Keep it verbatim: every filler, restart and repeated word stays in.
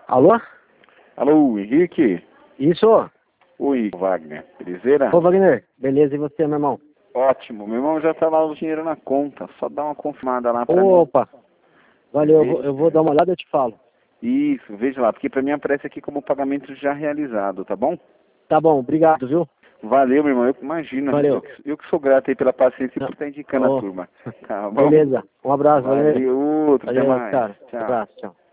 Alô? Alô, Henrique? Isso? Oi, Wagner. Belezeira? Ô, Wagner, beleza, e você, meu irmão? Ótimo. Meu irmão já tá lá o dinheiro na conta. Só dá uma confirmada lá pra mim. Opa, valeu, eu vou, eu vou dar uma olhada e eu te falo. Isso, veja lá, porque pra mim aparece aqui como pagamento já realizado, tá bom? Tá bom, obrigado, viu? Valeu, meu irmão. Eu imagino. Valeu. Eu, que- eu que sou grato aí pela paciência e Não. por estar indicando Ô, a turma. Tá bom? beleza, um abraço, Wagner. Valeu, outro, até Valeu, mais. cara, um Tchau. abraço, tchau.